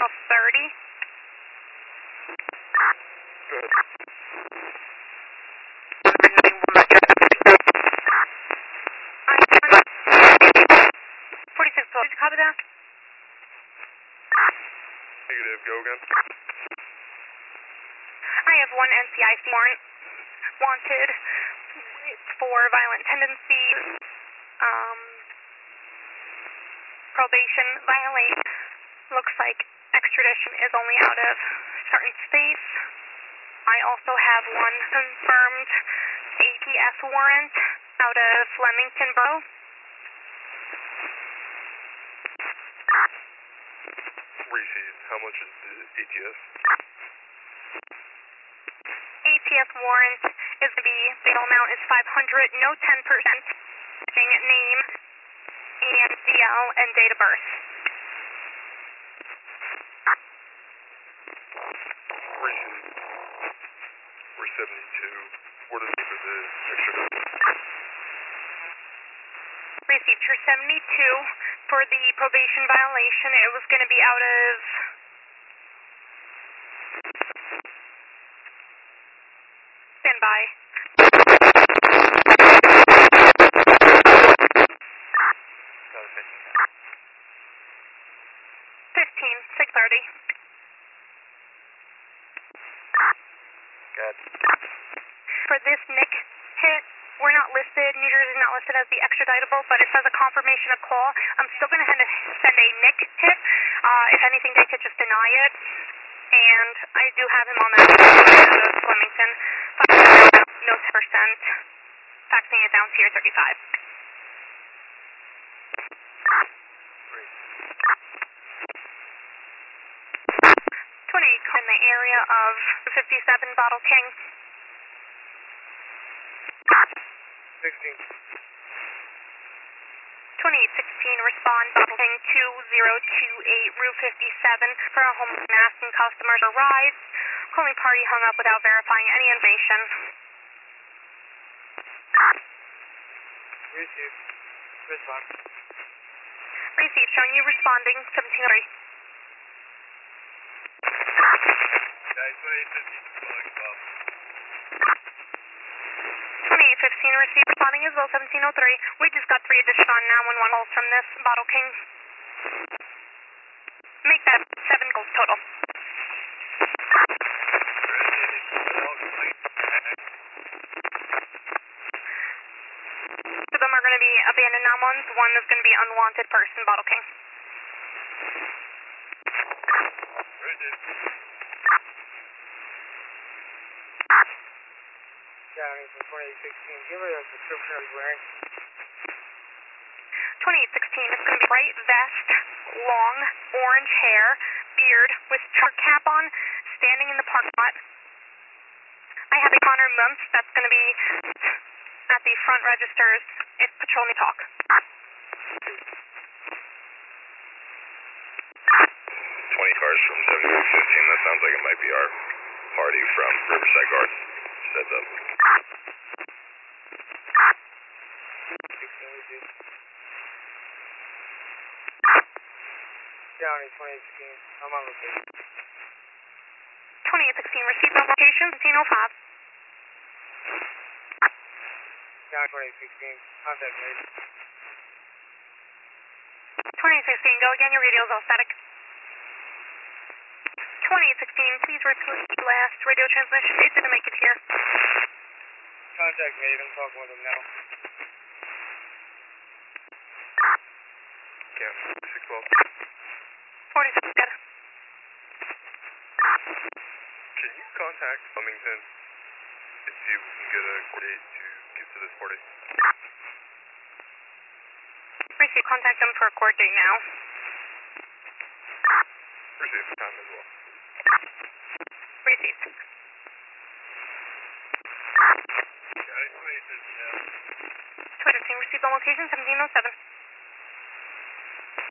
1730. Good. 46, did you copy that? Negative, go again. I have one NCIC warrant wanted. It's for violent tendency, probation violate. Looks like extradition is only out of certain states. I also have one confirmed ATS warrant out of Flemington Borough. Received. How much is the ATS? ATS warrant is going to be, bail amount is 500, no 10%. Name and DL and date of birth. Received. We're 72. What is it for the extra? Received your 72 for the probation violation. It was going to be out of standby. 630. Good. For this NIC hit, we're not listed, New Jersey is not listed as the extraditable, but it says a confirmation of call. I'm still going to send a NIC hit. If anything, they could just deny it. And I do have him on that Flemington. No 10%. Faxing it down to your 35. 28 in the area of 57 Bottle King. 16. 2816, respond, Bottle King 2028, Route 57 for a homeless and asking customers or rides. Calling party hung up without verifying any information. Received. Respond. Received, showing you responding, 1703. 2815 received, responding as well, 1703. We just got 3 additional 911 calls from this Bottle King. Make that 7 calls total. Two of them are going to be abandoned ones. One is going to be unwanted person, Bottle King. County from 2816. Give her a description of his wearing. 2816 is going to be bright vest, long orange hair, beard with truck cap on, standing in the parking lot. I have a Connor Mumps that's going to be at the front registers. It's patrol me talk. 20 cars from 7615. That sounds like it might be our party from Riverside Gardens. Sets up. 16 County 2016. I'm on location. 2816 received on location, 1505. County 2016. Contact made. 2816, go again, your radio is all static. 2816, please repeat the last radio transmission. It didn't make it here. Contact made. I'm talking with him now. Yeah, 612. 46, good. Can you contact Flemington and see if we can get a date to get to this party? Receive, contact them for a court date now. Receive time as well. Received. County 2015. 215 received on location, 1707.